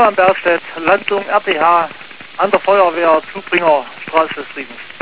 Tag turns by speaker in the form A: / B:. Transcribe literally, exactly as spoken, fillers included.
A: Bergstedt, Landung R T H an der Feuerwehr Zubringerstraße des Friedens.